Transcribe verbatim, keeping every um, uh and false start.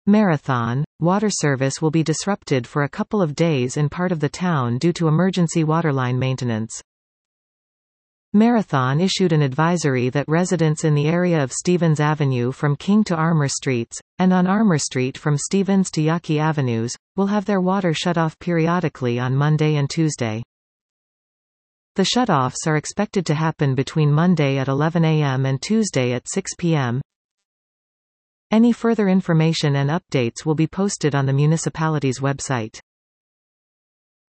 Marathon, water service will be disrupted for a couple of days in part of the town due to emergency waterline maintenance. Marathon issued an advisory that residents in the area of Stevens Avenue from King to Armour Streets, and on Armour Street from Stevens to Yawkey Avenues, will have their water shut off periodically on Monday and Tuesday. The shutoffs are expected to happen between Monday at eleven a m and Tuesday at six p m Any further information and updates will be posted on the municipality's website.